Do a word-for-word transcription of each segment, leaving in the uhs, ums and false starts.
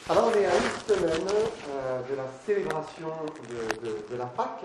Alors, on est à une semaine euh, de la célébration de, de, de la Pâque.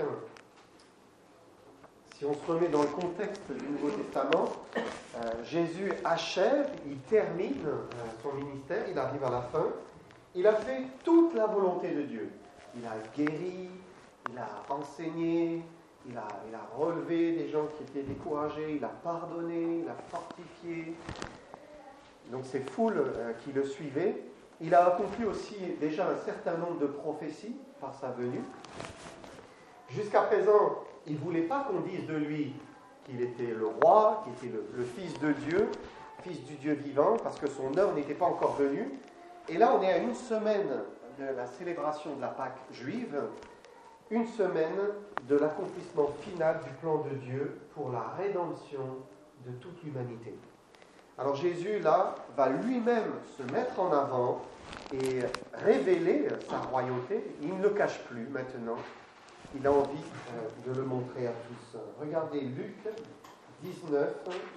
Si on se remet dans le contexte du Nouveau Testament, euh, Jésus achève, il termine euh, son ministère, il arrive à la fin. Il a fait toute la volonté de Dieu. Il a guéri, il a enseigné, il a, il a relevé des gens qui étaient découragés, il a pardonné, il a fortifié. Donc ces foules euh, qui le suivaient. Il a accompli aussi déjà un certain nombre de prophéties par sa venue. Jusqu'à présent, il ne voulait pas qu'on dise de lui qu'il était le roi, qu'il était le, le fils de Dieu, fils du Dieu vivant, parce que son heure n'était pas encore venue. Et là, on est à une semaine de la célébration de la Pâque juive, une semaine de l'accomplissement final du plan de Dieu pour la rédemption de toute l'humanité. Alors Jésus, là, va lui-même se mettre en avant et révéler sa royauté. Il ne le cache plus maintenant. Il a envie euh, de le montrer à tous. Regardez Luc dix-neuf,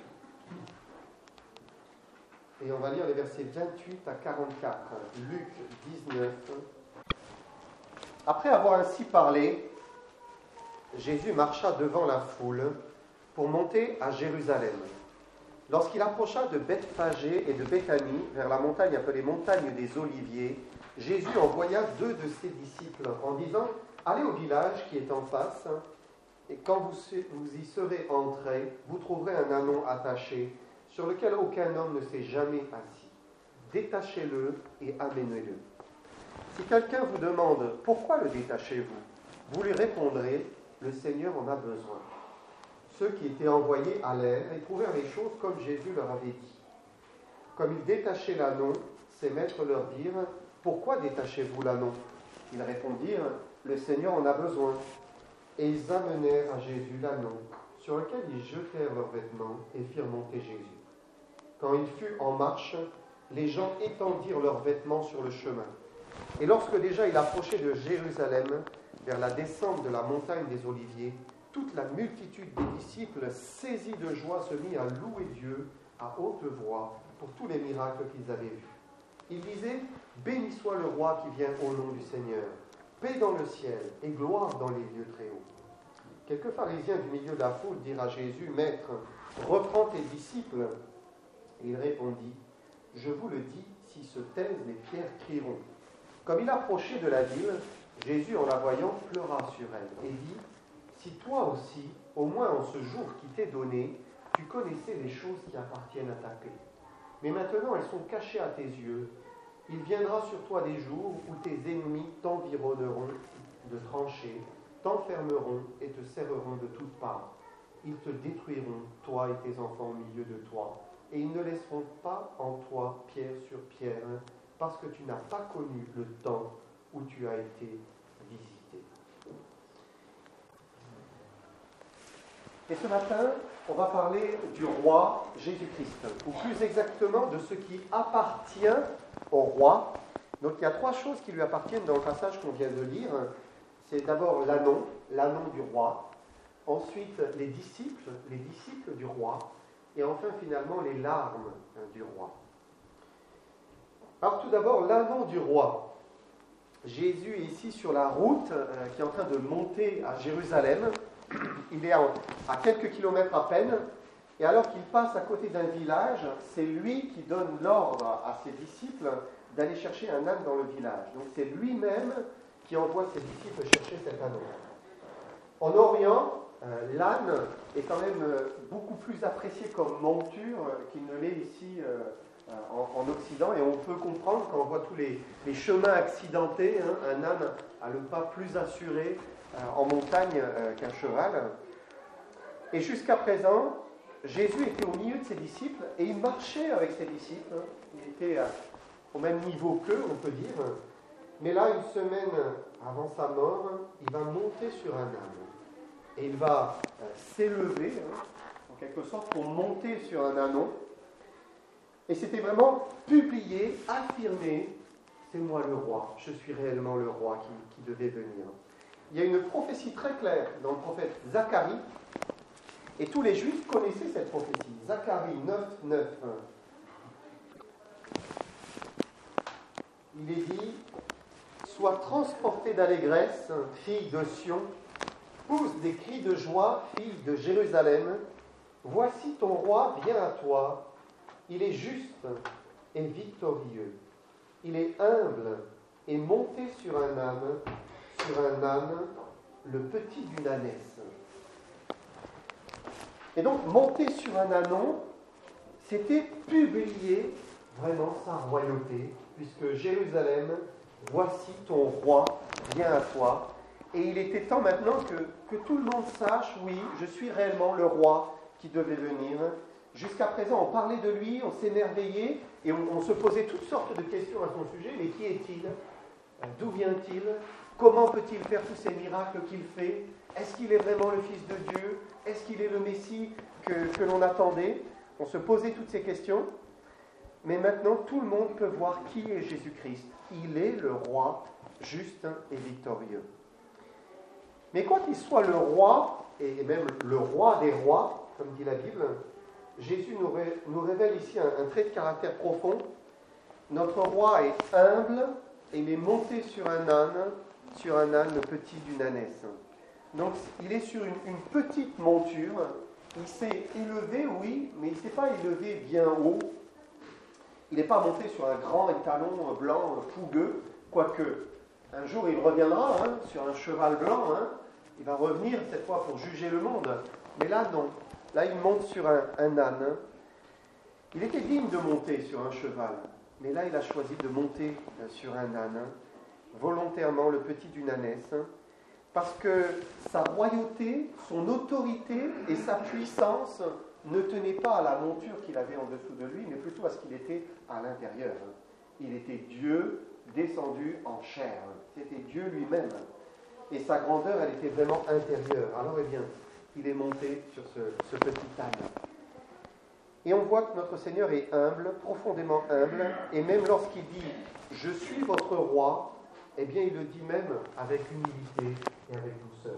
et on va lire les versets vingt-huit à quarante-quatre. Luc dix-neuf. Après avoir ainsi parlé, Jésus marcha devant la foule pour monter à Jérusalem. Lorsqu'il approcha de Bethphagée et de Béthanie, vers la montagne appelée montagne des Oliviers, Jésus envoya deux de ses disciples en disant « Allez au village qui est en face, et quand vous, vous y serez entrés, vous trouverez un ânon attaché, sur lequel aucun homme ne s'est jamais assis. Détachez-le et amenez-le. Si quelqu'un vous demande « Pourquoi le détachez-vous » vous lui répondrez « Le Seigneur en a besoin. » Ceux qui étaient envoyés allèrent et trouvèrent les choses comme Jésus leur avait dit. Comme ils détachaient l'ânon, ses maîtres leur dirent « Pourquoi détachez-vous l'ânon » Ils répondirent « Le Seigneur en a besoin. » Et ils amenèrent à Jésus l'ânon, sur lequel ils jetèrent leurs vêtements et firent monter Jésus. Quand il fut en marche, les gens étendirent leurs vêtements sur le chemin. Et lorsque déjà il approchait de Jérusalem, vers la descente de la montagne des Oliviers, toute la multitude des disciples, saisis de joie, se mit à louer Dieu à haute voix pour tous les miracles qu'ils avaient vus. Ils disaient « Béni soit le roi qui vient au nom du Seigneur, paix dans le ciel et gloire dans les lieux très hauts. » Quelques pharisiens du milieu de la foule dirent à Jésus « Maître, reprends tes disciples. » Et il répondit « Je vous le dis, s'ils se taisent, les pierres crieront. » Comme il approchait de la ville, Jésus, en la voyant, pleura sur elle et dit « Si toi aussi, au moins en ce jour qui t'est donné, tu connaissais les choses qui appartiennent à ta paix. Mais maintenant elles sont cachées à tes yeux. Il viendra sur toi des jours où tes ennemis t'environneront de tranchées, t'enfermeront et te serreront de toutes parts. Ils te détruiront, toi et tes enfants au milieu de toi, et ils ne laisseront pas en toi pierre sur pierre, parce que tu n'as pas connu le temps où tu as été visité. » Et ce matin, on va parler du roi Jésus-Christ, ou plus exactement de ce qui appartient au roi. Donc il y a trois choses qui lui appartiennent dans le passage qu'on vient de lire. C'est d'abord l'ânon, l'ânon du roi. Ensuite, les disciples, les disciples du roi. Et enfin, finalement, les larmes du roi. Alors tout d'abord, l'ânon du roi. Jésus est ici sur la route euh, qui est en train de monter à Jérusalem. Il est à, à quelques kilomètres à peine, et alors qu'il passe à côté d'un village, c'est lui qui donne l'ordre à ses disciples d'aller chercher un âne dans le village. Donc c'est lui-même qui envoie ses disciples chercher cet âne. En Orient, euh, l'âne est quand même euh, beaucoup plus apprécié comme monture euh, qu'il ne l'est ici euh, euh, en, en Occident, et on peut comprendre quand on voit tous les, les chemins accidentés, hein, un âne a le pas plus assuré en montagne euh, qu'un cheval. Et jusqu'à présent, Jésus était au milieu de ses disciples et il marchait avec ses disciples. Il était euh, au même niveau qu'eux, on peut dire. Mais là, une semaine avant sa mort, il va monter sur un âne. Et il va euh, s'élever, hein, en quelque sorte, pour monter sur un ânon. Et c'était vraiment publié, affirmé, c'est moi le roi, je suis réellement le roi qui, qui devait venir. Il y a une prophétie très claire dans le prophète Zacharie, et tous les Juifs connaissaient cette prophétie. Zacharie neuf, neuf. Il est dit sois transportée d'allégresse, fille de Sion. Pousse des cris de joie, fille de Jérusalem. Voici ton roi vient à toi. Il est juste et victorieux. Il est humble et monté sur un âne, sur un âne, le petit d'une ânesse. Et donc, monter sur un ânon, c'était publier vraiment sa royauté, puisque Jérusalem, voici ton roi vient à toi. Et il était temps maintenant que, que tout le monde sache, oui, je suis réellement le roi qui devait venir. Jusqu'à présent, on parlait de lui, on s'émerveillait, et on, on se posait toutes sortes de questions à son sujet. Mais qui est-il? D'où vient-il? Comment peut-il faire tous ces miracles qu'il fait? Est-ce qu'il est vraiment le Fils de Dieu? Est-ce qu'il est le Messie que, que l'on attendait? On se posait toutes ces questions. Mais maintenant, tout le monde peut voir qui est Jésus-Christ. Il est le roi juste et victorieux. Mais quoi qu'il soit le roi, et même le roi des rois, comme dit la Bible, Jésus nous, ré, nous révèle ici un, un trait de caractère profond. Notre roi est humble et il est monté sur un âne, sur un âne petit d'une ânesse. Donc il est sur une, une petite monture. Il s'est élevé, oui, mais il ne s'est pas élevé bien haut. Il n'est pas monté sur un grand étalon blanc fougueux, quoique un jour il reviendra hein, sur un cheval blanc. Hein, il va revenir cette fois pour juger le monde. Mais là, non. Là, il monte sur un, un âne. Il était digne de monter sur un cheval. Mais là, il a choisi de monter sur un âne, volontairement le petit d'une ânesse, parce que sa royauté, son autorité et sa puissance ne tenaient pas à la monture qu'il avait en dessous de lui, mais plutôt à ce qu'il était à l'intérieur. Il était Dieu descendu en chair. C'était Dieu lui-même. Et sa grandeur, elle était vraiment intérieure. Alors, eh bien, il est monté sur ce, ce petit âne. Et on voit que notre Seigneur est humble, profondément humble, et même lorsqu'il dit « Je suis votre roi », eh bien, il le dit même avec humilité et avec douceur.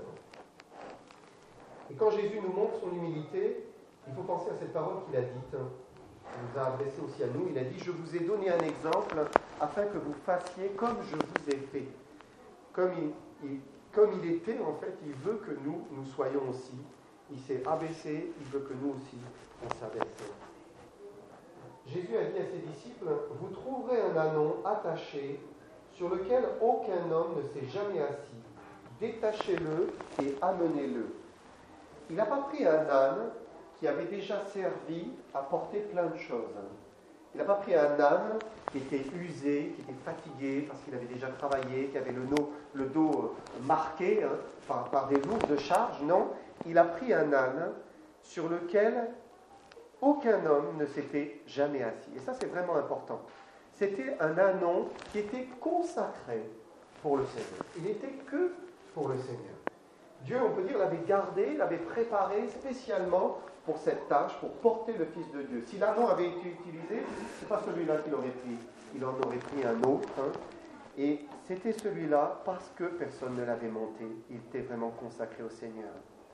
Et quand Jésus nous montre son humilité, il faut penser à cette parole qu'il a dite, il nous a adressé aussi à nous, il a dit « Je vous ai donné un exemple afin que vous fassiez comme je vous ai fait ». Comme il, il, comme il était, en fait, il veut que nous, nous soyons aussi. Il s'est abaissé, il veut que nous aussi, on s'abaisse. Jésus a dit à ses disciples, « Vous trouverez un ânon attaché sur lequel aucun homme ne s'est jamais assis. Détachez-le et amenez-le. » Il n'a pas pris un âne qui avait déjà servi à porter plein de choses. Il n'a pas pris un âne qui était usé, qui était fatigué parce qu'il avait déjà travaillé, qui avait le, no, le dos marqué hein, par, par des lourdes charges. Non, il a pris un âne sur lequel aucun homme ne s'était jamais assis. Et ça, c'est vraiment important. C'était un ânon qui était consacré pour le Seigneur. Il n'était que pour le Seigneur. Dieu, on peut dire, l'avait gardé, l'avait préparé spécialement pour cette tâche, pour porter le Fils de Dieu. Si l'ânon avait été utilisé, ce n'est pas celui-là qu'il aurait pris. Il en aurait pris un autre. Hein, et c'était celui-là parce que personne ne l'avait monté. Il était vraiment consacré au Seigneur.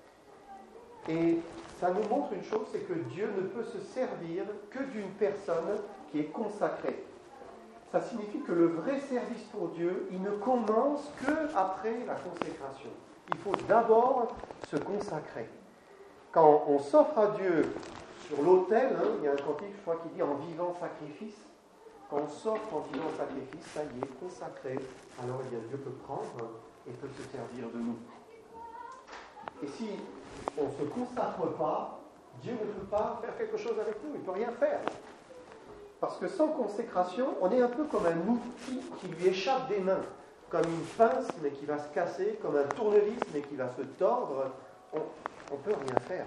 Et ça nous montre une chose, c'est que Dieu ne peut se servir que d'une personne qui est consacrée. Ça signifie que le vrai service pour Dieu, il ne commence qu'après la consécration. Il faut d'abord se consacrer. Quand on s'offre à Dieu sur l'autel, hein, il y a un cantique, je crois, qui dit « en vivant sacrifice ». Quand on s'offre en vivant sacrifice, ça y est, consacré, alors eh bien, Dieu peut prendre et peut se servir de nous. Et si on ne se consacre pas, Dieu ne peut pas faire quelque chose avec nous, il ne peut rien faire. Parce que sans consécration, on est un peu comme un outil qui lui échappe des mains, comme une pince mais qui va se casser, comme un tournevis mais qui va se tordre. On ne peut rien faire.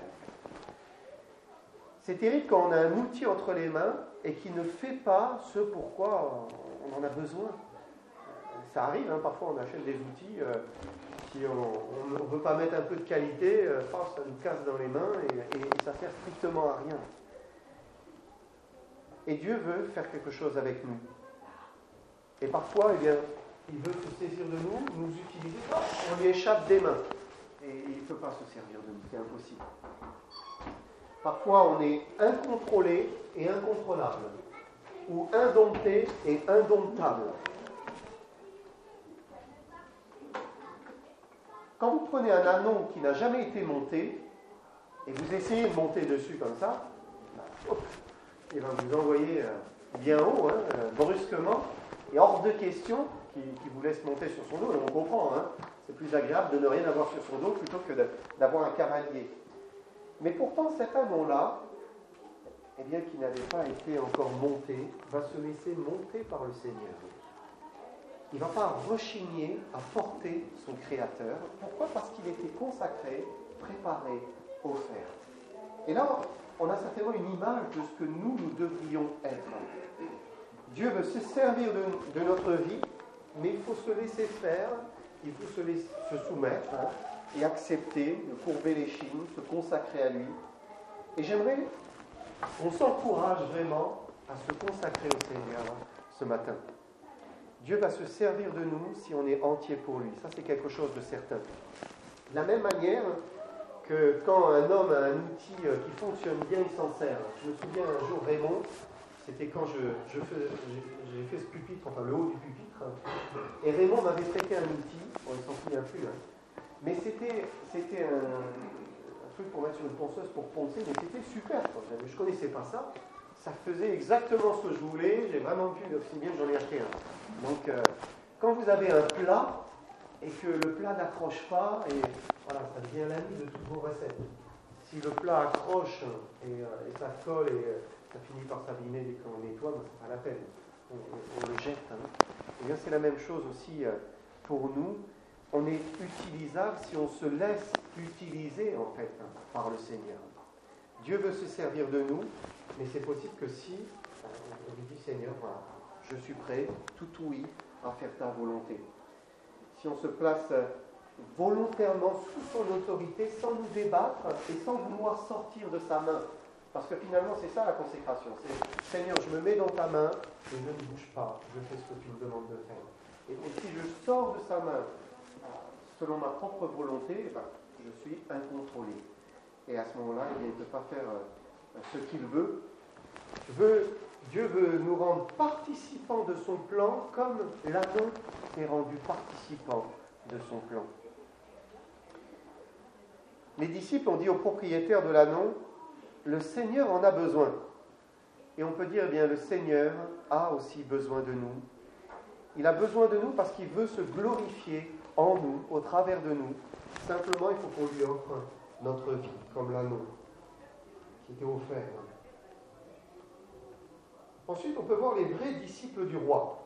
C'est terrible quand on a un outil entre les mains et qui ne fait pas ce pourquoi on en a besoin. Ça arrive, hein, parfois on achète des outils, euh, si on ne veut pas mettre un peu de qualité, euh, ça nous casse dans les mains et, et, et ça ne sert strictement à rien. Et Dieu veut faire quelque chose avec nous. Et parfois, eh bien, il veut se saisir de nous, nous utiliser, on lui échappe des mains. Et il ne peut pas se servir de nous, c'est impossible. Parfois, on est incontrôlé et incontrôlable, ou indompté et indomptable. Quand vous prenez un ânon qui n'a jamais été monté, et vous essayez de monter dessus comme ça, hop, il va vous envoyer bien haut, hein, brusquement, et hors de question qu'il, qu'il vous laisse monter sur son dos, et on comprend, hein, c'est plus agréable de ne rien avoir sur son dos plutôt que de, d'avoir un cavalier. Mais pourtant, cet ânon-là, eh bien, qui n'avait pas été encore monté, va se laisser monter par le Seigneur. Il ne va pas rechigner à porter son Créateur. Pourquoi ? Parce qu'il était consacré, préparé, offert. Et là, on a certainement une image de ce que nous, nous devrions être. Dieu veut se servir de, de notre vie, mais il faut se laisser faire, il faut se, laisser, se soumettre hein, et accepter, de courber les chines, se consacrer à lui. Et j'aimerais qu'on s'encourage vraiment à se consacrer au Seigneur ce matin. Dieu va se servir de nous si on est entier pour lui. Ça, c'est quelque chose de certain. De la même manière que quand un homme a un outil qui fonctionne bien, il s'en sert. Je me souviens un jour, Raymond, c'était quand je, je fais, j'ai, j'ai fait ce pupitre, enfin le haut du pupitre, et Raymond m'avait prêté un outil, bon, il ne s'en souvient plus, hein, mais c'était, c'était un, un truc pour mettre sur une ponceuse pour poncer, mais c'était super, quoi. Je ne connaissais pas ça. Ça faisait exactement ce que je voulais, j'ai vraiment pu, aussi bien que j'en ai acheté un. Donc, euh, quand vous avez un plat, et que le plat n'accroche pas, et voilà, ça devient l'ami de toutes vos recettes. Si le plat accroche, et, euh, et ça colle, et euh, ça finit par s'abîmer dès qu'on nettoie, ben, c'est pas la peine. On, on, on le jette. Hein. Et bien, c'est la même chose aussi euh, pour nous. On est utilisable si on se laisse utiliser, en fait, hein, par le Seigneur. Dieu veut se servir de nous, mais c'est possible que si on lui dit Seigneur, voilà, je suis prêt, tout oui, à faire ta volonté. Si on se place volontairement sous son autorité, sans nous débattre et sans vouloir sortir de sa main. Parce que finalement, c'est ça la consécration. C'est Seigneur, je me mets dans ta main et je ne bouge pas, je fais ce que tu me demandes de faire. Et, et si je sors de sa main selon ma propre volonté, eh ben, je suis incontrôlé. Et à ce moment-là, il ne peut pas faire euh, ce qu'il veut. veut. Dieu veut nous rendre participants de son plan comme l'ânon est rendu participant de son plan. Les disciples ont dit au propriétaire de l'ânon, le Seigneur en a besoin. Et on peut dire, eh bien, le Seigneur a aussi besoin de nous. Il a besoin de nous parce qu'il veut se glorifier en nous, au travers de nous. Simplement, il faut qu'on lui offre notre vie, comme l'ânon qui était offert. Ensuite, on peut voir les vrais disciples du roi.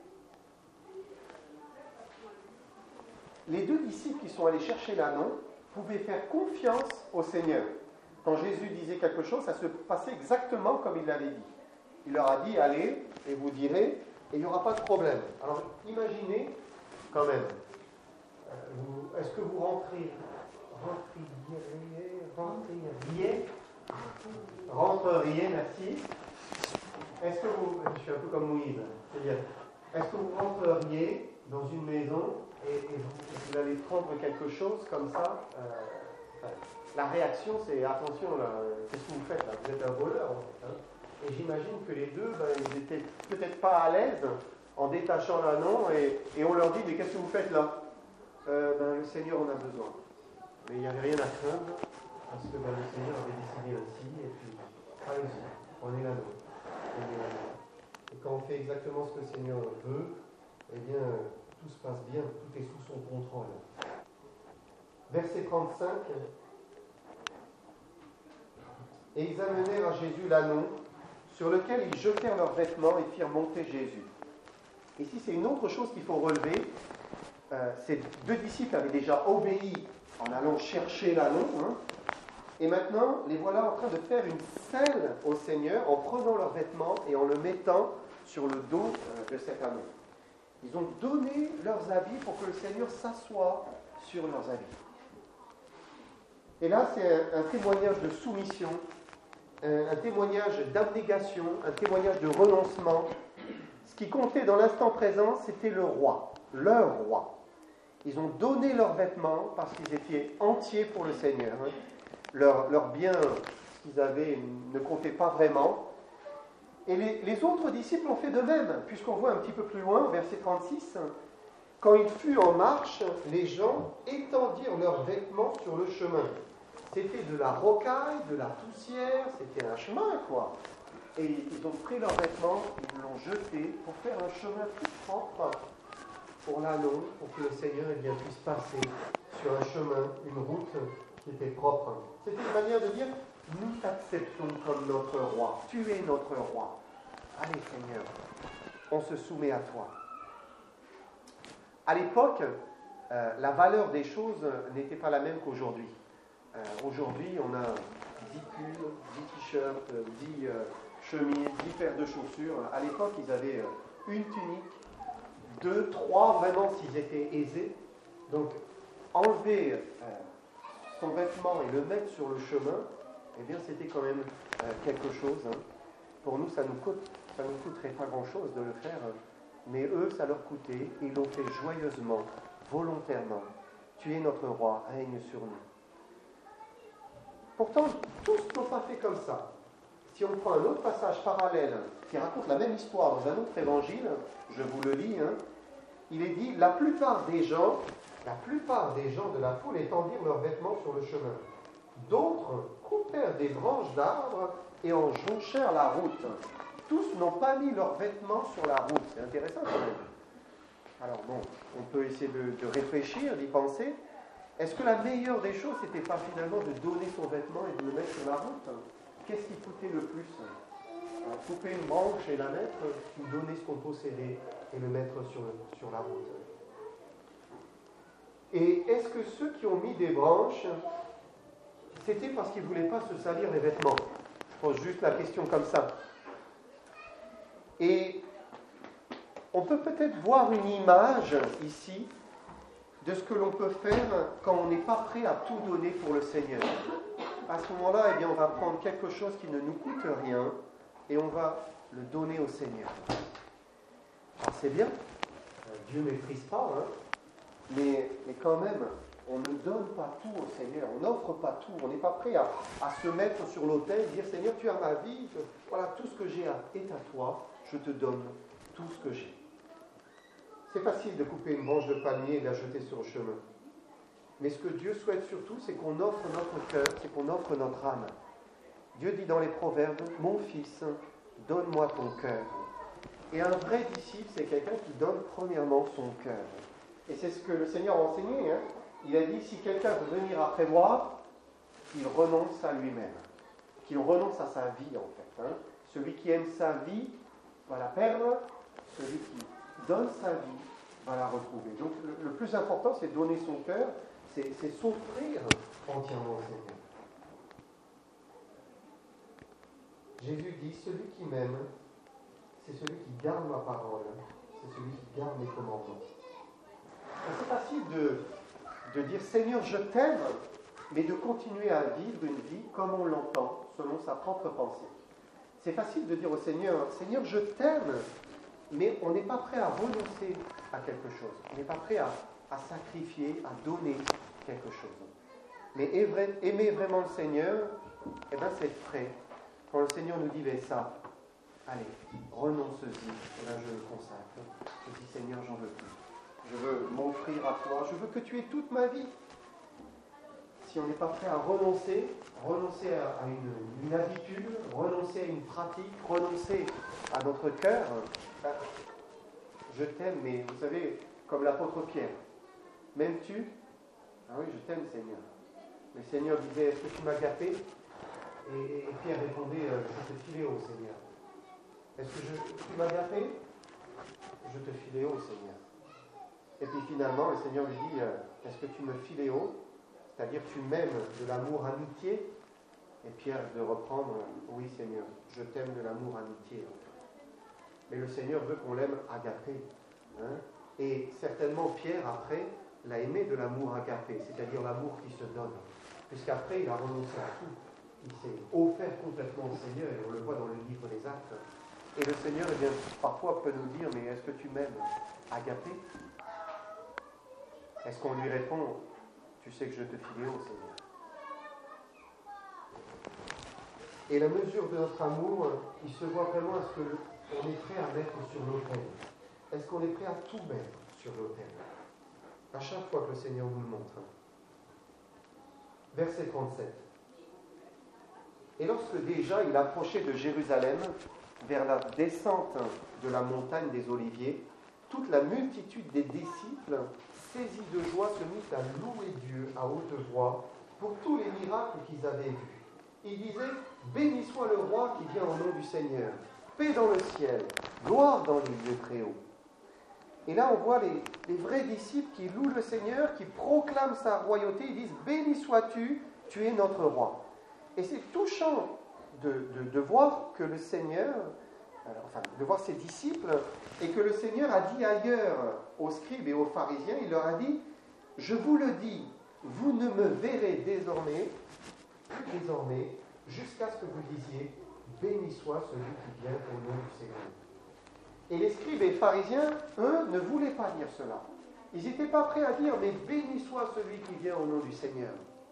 Les deux disciples qui sont allés chercher l'ânon pouvaient faire confiance au Seigneur. Quand Jésus disait quelque chose, ça se passait exactement comme il l'avait dit. Il leur a dit, allez, et vous direz, et il n'y aura pas de problème. Alors, imaginez, quand même, euh, vous, est-ce que vous rentrez, rentriez, rentriez, rentreriez, merci. Est-ce que vous, je suis un peu comme Moïse, c'est-à-dire, est-ce que vous rentreriez dans une maison et, et vous, vous allez prendre quelque chose comme ça euh, enfin, la réaction, c'est attention, là, qu'est-ce que vous faites là ? Vous êtes un voleur, en fait. Hein. Et j'imagine que les deux, ben, ils n'étaient peut-être pas à l'aise en détachant l'ânon et, et on leur dit, mais qu'est-ce que vous faites là ? euh, ben, Le Seigneur en a besoin. Mais il n'y avait rien à craindre parce que ben, le Seigneur avait décidé ainsi et puis, allez-y, on est l'ânon. Et quand on fait exactement ce que le Seigneur veut, eh bien, tout se passe bien, tout est sous son contrôle. Verset trente-cinq. Et ils amenèrent à Jésus l'ânon, sur lequel ils jetèrent leurs vêtements et firent monter Jésus. Ici, c'est une autre chose qu'il faut relever. Euh, ces deux disciples avaient déjà obéi en allant chercher l'ânon, hein, et maintenant, les voilà en train de faire une selle au Seigneur en prenant leurs vêtements et en le mettant sur le dos de cet ânon. Ils ont donné leurs habits pour que le Seigneur s'assoie sur leurs habits. Et là, c'est un, un témoignage de soumission, un, un témoignage d'abnégation, un témoignage de renoncement. Ce qui comptait dans l'instant présent, c'était le roi, leur roi. Ils ont donné leurs vêtements parce qu'ils étaient entiers pour le Seigneur. Leur, leur bien, ce qu'ils avaient, ne comptait pas vraiment. Et les, les autres disciples ont fait de même, puisqu'on voit un petit peu plus loin, verset trente-six, Quand il fut en marche, les gens étendirent leurs vêtements sur le chemin. C'était de la rocaille, de la poussière, c'était un chemin, quoi. Et ils ont pris leurs vêtements, ils l'ont jeté pour faire un chemin plus propre pour l'allon, pour que le Seigneur eh bien, puisse passer sur un chemin, une route qui était propre. C'était une manière de dire, nous t'acceptons comme notre roi. Tu es notre roi. Allez Seigneur, on se soumet à toi. À l'époque, euh, la valeur des choses n'était pas la même qu'aujourd'hui. Euh, aujourd'hui, on a dix pulls, dix t-shirts, dix euh, chemises, dix paires de chaussures. À l'époque, ils avaient euh, une tunique, deux, trois, vraiment s'ils étaient aisés. Donc, enlever euh, son vêtement et le mettre sur le chemin, eh bien, c'était quand même euh, quelque chose. Hein. Pour nous, ça nous coûte, ça nous coûterait pas grand-chose de le faire. Hein. Mais eux, ça leur coûtait, et ils l'ont fait joyeusement, volontairement. Tu es notre roi, règne sur nous. Pourtant, tous n'ont pas fait comme ça. Si on prend un autre passage parallèle qui raconte la même histoire dans un autre évangile, je vous le lis, hein, il est dit, la plupart des gens, la plupart des gens de la foule étendirent leurs vêtements sur le chemin. D'autres coupèrent des branches d'arbres et en jonchèrent la route. Tous n'ont pas mis leurs vêtements sur la route. C'est intéressant quand même. Alors bon, on peut essayer de, de réfléchir, d'y penser. Est-ce que la meilleure des choses, c'était pas finalement de donner son vêtement et de le mettre sur la route? Qu'est-ce qui coûtait le plus? Alors, couper une branche et la mettre, ou donner ce qu'on possédait et le mettre sur, sur la route? Et est-ce que ceux qui ont mis des branches, c'était parce qu'ils ne voulaient pas se salir les vêtements? Je pose juste la question comme ça. Et on peut peut-être voir une image ici de ce que l'on peut faire quand on n'est pas prêt à tout donner pour le Seigneur. À ce moment-là, eh bien, on va prendre quelque chose qui ne nous coûte rien et on va le donner au Seigneur. Alors c'est bien, Dieu ne méprise pas, hein, mais, mais quand même, on ne donne pas tout au Seigneur, on n'offre pas tout, on n'est pas prêt à, à se mettre sur l'autel et dire « Seigneur, tu as ma vie, voilà, tout ce que j'ai est à toi, je te donne tout ce que j'ai. » C'est facile de couper une branche de palmier et de la jeter sur le chemin. Mais ce que Dieu souhaite surtout, c'est qu'on offre notre cœur, c'est qu'on offre notre âme. Dieu dit dans les Proverbes, « Mon fils, donne-moi ton cœur. » Et un vrai disciple, c'est quelqu'un qui donne premièrement son cœur. Et c'est ce que le Seigneur a enseigné. Hein. Il a dit, si quelqu'un veut venir après moi, qu'il renonce à lui-même. Qu'il renonce à sa vie, en fait. Hein. Celui qui aime sa vie va la perdre. Celui qui donne sa vie va la retrouver. Donc le, le plus important, c'est donner son cœur, c'est, c'est s'offrir entièrement au Seigneur. Jésus dit, celui qui m'aime, c'est celui qui garde ma parole, c'est celui qui garde mes commandements. Et c'est facile de, de dire, Seigneur, je t'aime, mais de continuer à vivre une vie comme on l'entend, selon sa propre pensée. C'est facile de dire au Seigneur, Seigneur, je t'aime, mais on n'est pas prêt à renoncer à quelque chose. On n'est pas prêt à, à sacrifier, à donner quelque chose. Mais aimer vraiment le Seigneur, eh bien c'est être prêt. Quand le Seigneur nous dit, ben ça, allez, renonce-y, et là je le consacre. Je dis, Seigneur, j'en veux plus. Je veux m'offrir à toi, je veux que tu aies toute ma vie. Si on n'est pas prêt à renoncer, renoncer à, à une, une habitude, renoncer à une pratique, renoncer à notre cœur, ben, je t'aime, mais vous savez, comme l'apôtre Pierre, m'aimes-tu? Ah oui, je t'aime, Seigneur. Le Seigneur disait, est-ce que tu m'as gâté? Et, et Pierre répondait, je te filéo, Seigneur. Est-ce que je, tu m'as gâté? Je te filéo, Seigneur. Et puis finalement, le Seigneur lui dit, est-ce que tu me filéo? C'est-à-dire, tu m'aimes de l'amour amitié? Et Pierre de reprendre, oui, Seigneur, je t'aime de l'amour amitié. Mais le Seigneur veut qu'on l'aime agapé. Hein? Et certainement, Pierre, après, l'a aimé de l'amour agapé, c'est-à-dire l'amour qui se donne. Puisqu'après, il a renoncé à tout. Il s'est offert complètement au Seigneur, et on le voit dans le livre des Actes. Et le Seigneur, eh bien, parfois, peut nous dire, mais est-ce que tu m'aimes agapé? Est-ce qu'on lui répond, tu sais que je te filéo, Seigneur? Et la mesure de notre amour, il se voit vraiment à ce qu'on est prêt à mettre sur l'autel. Est-ce qu'on est prêt à tout mettre sur l'autel. À chaque fois que le Seigneur nous le montre. Verset trente-sept. Et lorsque déjà il approchait de Jérusalem, vers la descente de la montagne des Oliviers, toute la multitude des disciples, saisis de joie, se mit à louer Dieu à haute voix pour tous les miracles qu'ils avaient vus. Ils disaient « Béni soit le roi qui vient au nom du Seigneur, paix dans le ciel, gloire dans les lieux très hauts. » Et là, on voit les, les vrais disciples qui louent le Seigneur, qui proclament sa royauté. Ils disent « Béni sois-tu, tu es notre roi. » Et c'est touchant de, de, de voir que le Seigneur, euh, enfin, de voir ses disciples, et que le Seigneur a dit ailleurs aux scribes et aux pharisiens, il leur a dit « Je vous le dis, vous ne me verrez désormais, plus désormais, jusqu'à ce que vous disiez « Béni soit celui qui vient au nom du Seigneur. » Et les scribes et les pharisiens, eux, ne voulaient pas dire cela. Ils n'étaient pas prêts à dire « Mais béni soit celui qui vient au nom du Seigneur. »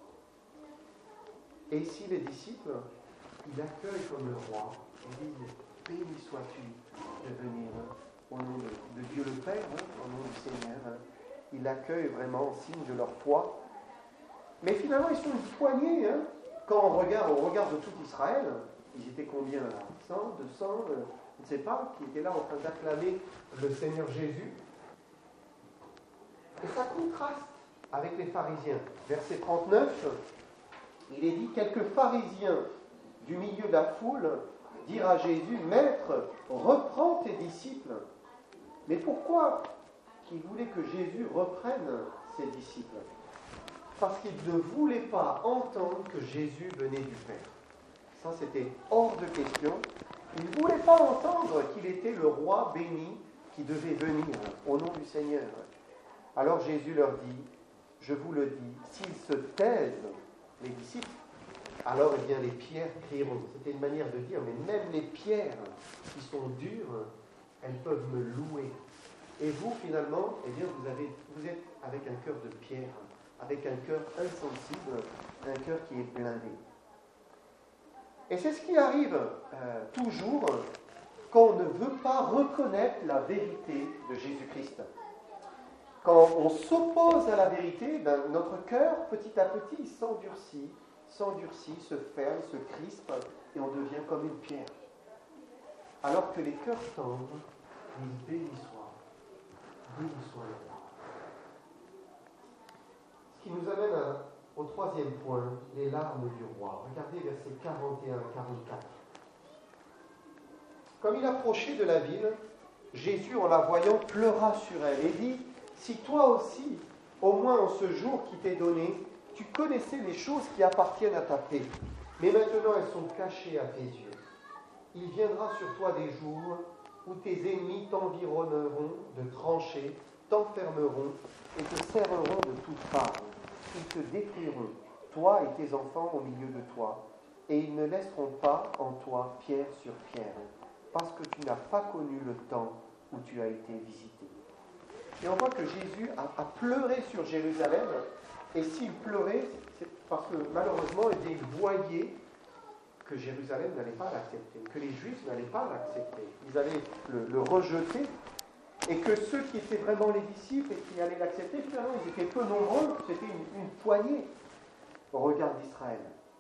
Et ici, les disciples, ils accueillent comme le roi, et disent « Béni sois-tu de venir au nom de, de Dieu le Père, hein, au nom du Seigneur. » Ils l'accueillent vraiment en signe de leur foi. Mais finalement, ils sont une poignée. Hein. Quand on regarde, on regarde de tout Israël, ils étaient combien là cent, deux cents, euh, je ne sais pas, qui étaient là en train d'acclamer le Seigneur Jésus. Et ça contraste avec les pharisiens. Verset trente-neuf, il est dit « Quelques pharisiens du milieu de la foule dirent à Jésus « Maître, reprends tes disciples. » Mais pourquoi qu'ils voulaient que Jésus reprenne ses disciples? Parce qu'ils ne voulaient pas entendre que Jésus venait du Père. Ça, c'était hors de question. Ils ne voulaient pas entendre qu'il était le roi béni qui devait venir au nom du Seigneur. Alors Jésus leur dit, je vous le dis, s'ils se taisent, les disciples, alors eh bien les pierres crieront. C'était une manière de dire, mais même les pierres qui sont dures, elles peuvent me louer. Et vous, finalement, eh bien, vous, avez, vous êtes avec un cœur de pierre, avec un cœur insensible, un cœur qui est blindé. Et c'est ce qui arrive euh, toujours quand on ne veut pas reconnaître la vérité de Jésus-Christ. Quand on s'oppose à la vérité, ben, notre cœur, petit à petit, s'endurcit, s'endurcit, se ferme, se crispe, et on devient comme une pierre. Alors que les cœurs tendres disent « Béni soit, béni soit le roi ». Ce qui nous amène à, au troisième point, les larmes du roi. Regardez versets quarante et un à quarante-quatre. Comme il approchait de la ville, Jésus, en la voyant, pleura sur elle et dit « Si toi aussi, au moins en ce jour qui t'est donné, tu connaissais les choses qui appartiennent à ta paix, mais maintenant elles sont cachées à tes yeux. Il viendra sur toi des jours où tes ennemis t'environneront de tranchées, t'enfermeront et te serreront de toutes parts. Ils te détruiront, toi et tes enfants au milieu de toi, et ils ne laisseront pas en toi pierre sur pierre, parce que tu n'as pas connu le temps où tu as été visité. » Et on voit que Jésus a, a pleuré sur Jérusalem, et s'il pleurait, c'est parce que malheureusement, il voyait que Jérusalem n'allait pas l'accepter, que les Juifs n'allaient pas l'accepter. Ils allaient le, le rejeter, et que ceux qui étaient vraiment les disciples et qui allaient l'accepter, finalement, ils étaient peu nombreux, c'était une, une poignée au regard d'Israël.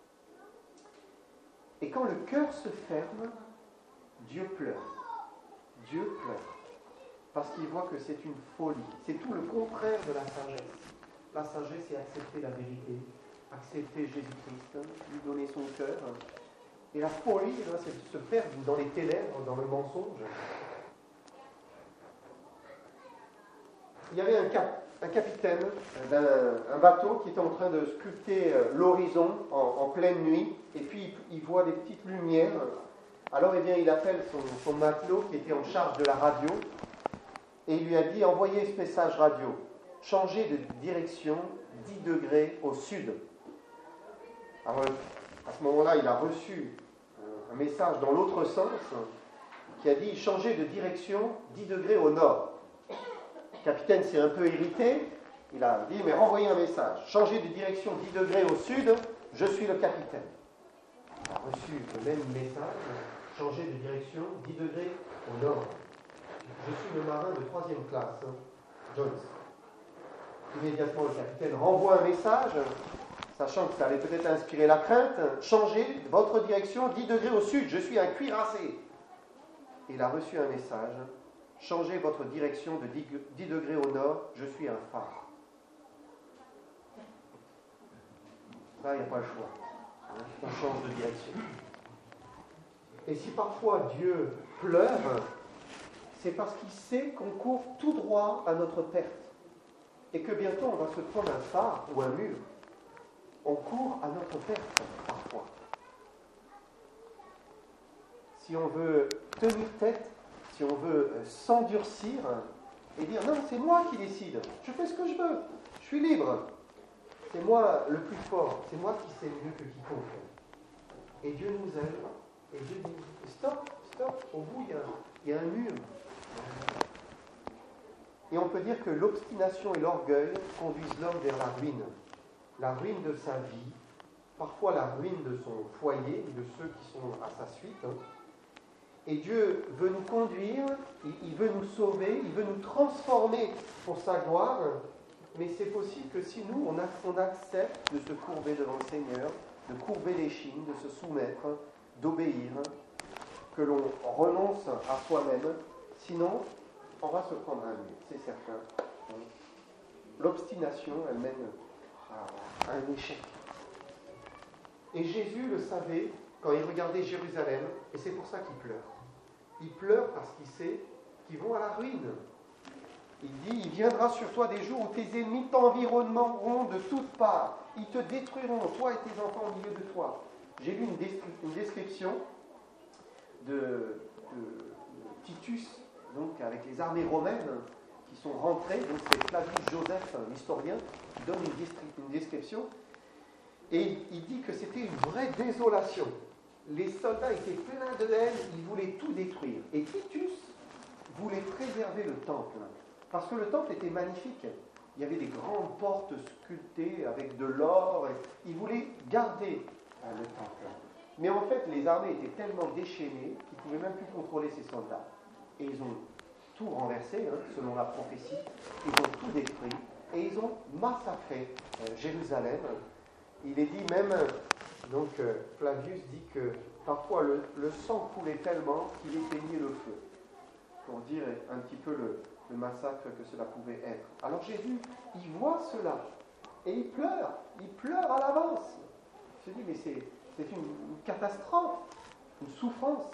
Et quand le cœur se ferme, Dieu pleure. Dieu pleure. Parce qu'il voit que c'est une folie. C'est tout le contraire de la sagesse. La sagesse, c'est accepter la vérité, accepter Jésus-Christ, lui donner son cœur. Et la folie, là, c'est de se perdre dans les ténèbres, dans le mensonge. Il y avait un, cap, un capitaine d'un un bateau qui était en train de sculpter l'horizon en, en pleine nuit, et puis il, il voit des petites lumières. Alors, eh bien, il appelle son, son matelot qui était en charge de la radio, et il lui a dit, envoyez ce message radio, changez de direction dix degrés au sud. Alors, à ce moment-là, il a reçu un message dans l'autre sens, qui a dit, changez de direction dix degrés au nord. Le capitaine s'est un peu irrité, il a dit, mais renvoyez un message, changez de direction dix degrés au sud, je suis le capitaine. Il a reçu le même message, changez de direction dix degrés au nord. Je suis le marin de troisième classe. Jones. Immédiatement, le capitaine renvoie un message, sachant que ça allait peut-être inspirer la crainte. Changez votre direction dix degrés au sud, je suis un cuirassé. Il a reçu un message. Changez votre direction de dix degrés au nord, je suis un phare. Là, il n'y a pas le choix. On change de direction. Et si parfois Dieu pleure, c'est parce qu'il sait qu'on court tout droit à notre perte. Et que bientôt on va se prendre un phare ou un mur. On court à notre perte, parfois. Si on veut tenir tête, si on veut s'endurcir et dire non, c'est moi qui décide, je fais ce que je veux, je suis libre, c'est moi le plus fort, c'est moi qui sais mieux que quiconque. Et Dieu nous aime, et Dieu dit stop, stop, au bout il y a, il y a un mur. Et on peut dire que l'obstination et l'orgueil conduisent l'homme vers la ruine, la ruine de sa vie, parfois la ruine de son foyer, de ceux qui sont à sa suite. Et Dieu veut nous conduire, il veut nous sauver, il veut nous transformer pour sa gloire, mais c'est possible que si nous, on, a, on accepte de se courber devant le Seigneur, de courber l'échine, de se soumettre, d'obéir, que l'on renonce à soi-même, sinon on va se prendre un mur, c'est certain. L'obstination, elle mène à un échec. Et Jésus le savait quand il regardait Jérusalem, et c'est pour ça qu'il pleure. Il pleure parce qu'il sait qu'ils vont à la ruine. Il dit, il viendra sur toi des jours où tes ennemis t'environneront de toutes parts. Ils te détruiront, toi et tes enfants au milieu de toi. J'ai lu une, descri- une description de, de, de Titus, donc avec les armées romaines qui sont rentrées. Donc c'est Flavius Joseph, l'historien, qui donne une, destri- une description. Et il, il dit que c'était une vraie désolation. Les soldats étaient pleins de haine, ils voulaient tout détruire. Et Titus voulait préserver le temple, parce que le temple était magnifique. Il y avait des grandes portes sculptées avec de l'or. Il voulait garder euh, le temple. Mais en fait, les armées étaient tellement déchaînées qu'ils ne pouvaient même plus contrôler ces soldats. Et ils ont tout renversé, hein, selon la prophétie. Ils ont tout détruit. Et ils ont massacré euh, Jérusalem. Il est dit même, donc euh, Flavius dit que parfois le, le sang coulait tellement qu'il éteignait le feu. Pour dire un petit peu le, le massacre que cela pouvait être. Alors Jésus, il voit cela. Et il pleure. Il pleure à l'avance. Il se dit, mais c'est, c'est une, une catastrophe, une souffrance.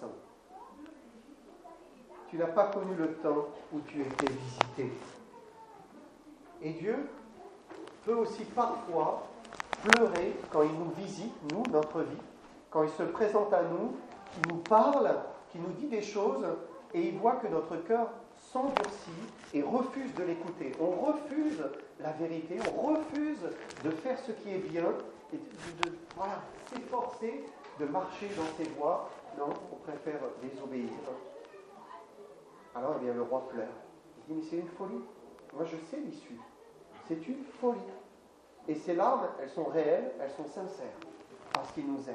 Tu n'as pas connu le temps où tu étais visité. Et Dieu peut aussi parfois pleurer quand il nous visite, nous, notre vie, quand il se présente à nous, qu'il nous parle, qu'il nous dit des choses, et il voit que notre cœur s'endurcit et refuse de l'écouter. On refuse la vérité, on refuse de faire ce qui est bien, et de, de voilà, s'efforcer de marcher dans ses voies. Non, on préfère désobéir. Alors, eh bien, le roi pleure. Il dit, mais c'est une folie. Moi, je sais l'issue. C'est une folie. Et ces larmes, elles sont réelles, elles sont sincères, parce qu'il nous aime.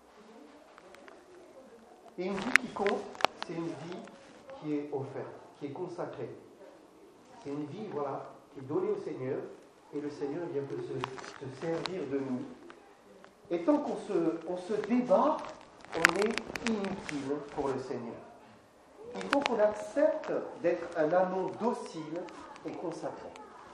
Et une vie qui compte, c'est une vie qui est offerte, qui est consacrée. C'est une vie, voilà, qui est donnée au Seigneur, et le Seigneur vient peut se, se servir de nous. Et tant qu'on se, on se débat, on est inutile pour le Seigneur. Il faut qu'on accepte d'être un amant docile et consacré.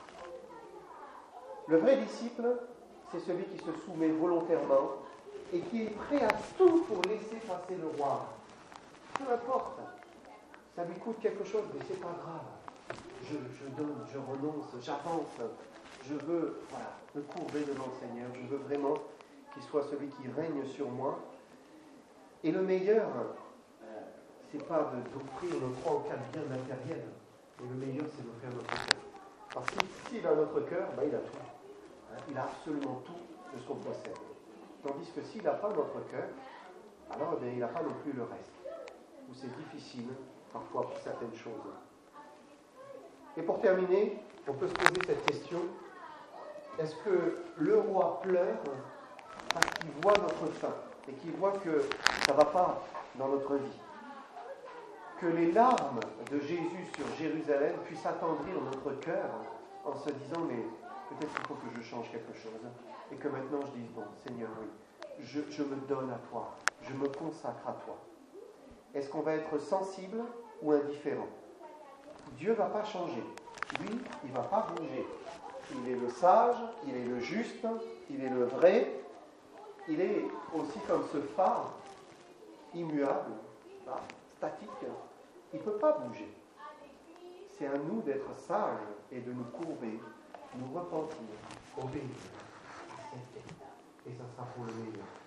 Le vrai disciple, c'est celui qui se soumet volontairement et qui est prêt à tout pour laisser passer le roi. Peu importe, ça lui coûte quelque chose, mais c'est pas grave. Je, je donne, je renonce, j'avance. Je veux voilà, me courber devant le Seigneur. Je veux vraiment qu'il soit celui qui règne sur moi. Et le meilleur, euh, c'est pas de, d'offrir nos trois ou quatre biens matériels. Mais le meilleur, c'est d'offrir notre cœur. Parce que s'il a notre cœur, ben, il a tout. Hein, il a absolument tout de ce qu'on possède. Tandis que s'il n'a pas notre cœur, alors eh bien, il n'a pas non plus le reste. Où c'est difficile, parfois, pour certaines choses. Et pour terminer, on peut se poser cette question. Est-ce que le roi pleure parce qu'il voit notre faim et qu'il voit que ça ne va pas dans notre vie? que les larmes de Jésus sur Jérusalem puissent attendrir notre cœur en se disant, mais peut-être qu'il faut que je change quelque chose. Et que maintenant je dise, bon, Seigneur, oui, je, je me donne à toi, je me consacre à toi. Est-ce qu'on va être sensible ou indifférent? Dieu ne va pas changer. Lui, il ne va pas bouger. Il est le sage, il est le juste, il est le vrai. Il est aussi comme ce phare, immuable, statique. Il ne peut pas bouger. C'est à nous d'être sages et de nous courber, nous repentir, obéir, accepter. Et ça sera pour le meilleur.